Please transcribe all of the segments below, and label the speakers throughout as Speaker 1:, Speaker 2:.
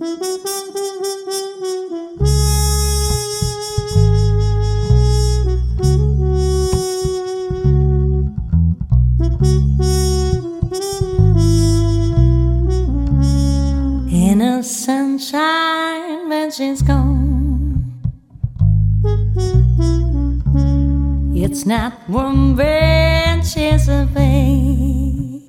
Speaker 1: In the sunshine when she's gone, it's not warm when she's away.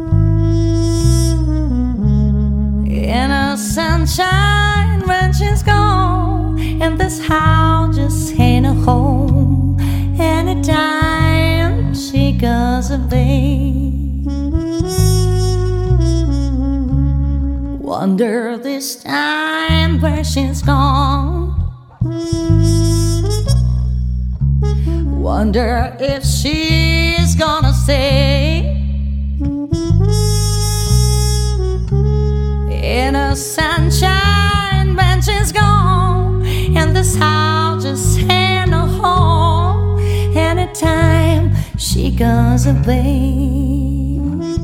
Speaker 1: In the sunshine when she's gone, and this house just ain't a home. Anytime she goes away, wonder this time where she's gone. Wonder if she's gonna stay. In the sunshine when she's gone, and this house just ain't no home. Anytime she goes away,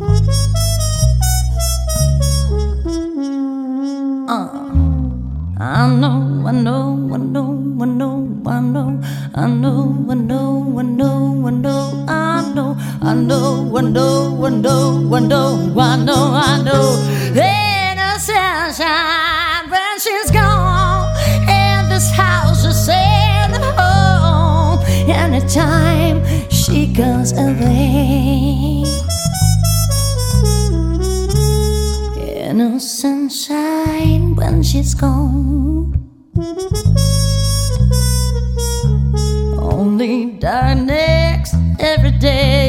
Speaker 1: I know, I know, I know, I know, I know, I know, I know, I know, I know, I know, I know, I know, I know, I know, I know, I know. In the sunshine when she's gone, and this house just ain't a home. Anytime she goes away, in the sunshine when she's gone, only darkness every day.